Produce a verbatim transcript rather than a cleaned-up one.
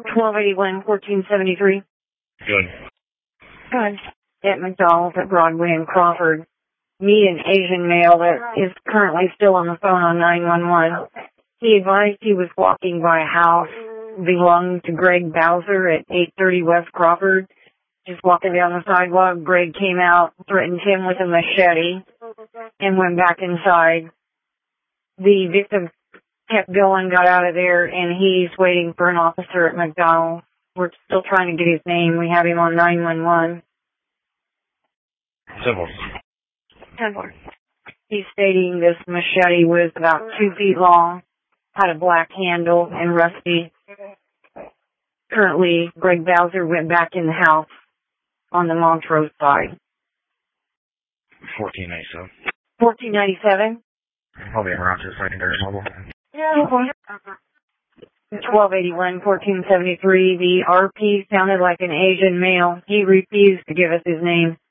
twelve eighty-one, fourteen seventy-three. Good. Good. At McDonald's at Broadway and Crawford. Meet an Asian male that is currently still on the phone on nine one one. He advised he was walking by a house belonging to Greg Bowser at eight thirty West Crawford. Just walking down the sidewalk, Greg came out, threatened him with a machete, and went back inside. The victim kept going, got out of there, and he's waiting for an officer at McDonald's. We're still trying to get his name. We have him on nine one one. Civil. Civil. He's stating this machete was about two feet long, had a black handle, and rusty. Currently, Greg Bowser went back in the house on the Montrose side. fourteen ninety-seven. fourteen ninety-seven? I'll be around to the secondary mobile. twelve eighty-one, fourteen seventy-three. The R P sounded like an Asian male. He refused to give us his name.